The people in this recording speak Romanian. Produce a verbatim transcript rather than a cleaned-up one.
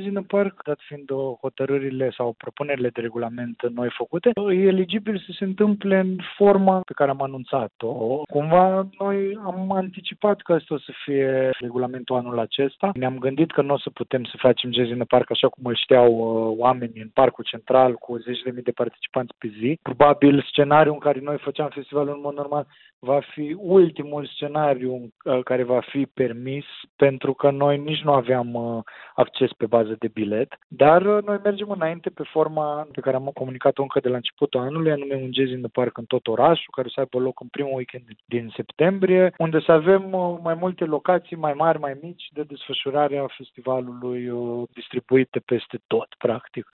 Jazz in the Park, dat fiind hotărârile sau propunerile de regulament noi făcute, e eligibil să se întâmple în forma pe care am anunțat-o. Cumva noi am anticipat că asta o să fie regulamentul anul acesta. Ne-am gândit că nu o să putem să facem Jazz in the Park așa cum îl știau uh, oamenii în Parcul Central cu zece de mii de participanți pe zi. Probabil scenariul în care noi făceam festivalul în mod normal va fi ultimul scenariu uh, care va fi permis, pentru că noi nici nu aveam uh, acces pe bază de bilet, dar uh, noi mergem înainte pe forma pe care am comunicat-o încă de la începutul anului, anume un Jazz in the Park în tot orașul, care să aibă loc în primul weekend din septembrie, unde să avem uh, mai multe locații mai mari, mai mici de desfășurare a festivalului uh, distribuite peste tot, practic.